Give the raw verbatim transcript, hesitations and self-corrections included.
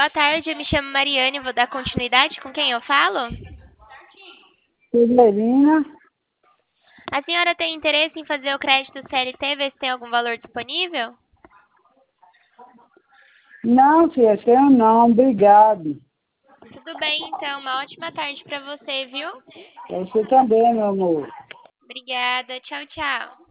Boa tarde, eu me chamo Mariane, vou dar continuidade com quem eu falo? Severina? A senhora tem interesse em fazer o crédito C L T, ver se tem algum valor disponível? Não, filha, tenho não, obrigado. Tudo bem, então, uma ótima tarde para você, viu? Você também, meu amor. Obrigada, tchau, tchau.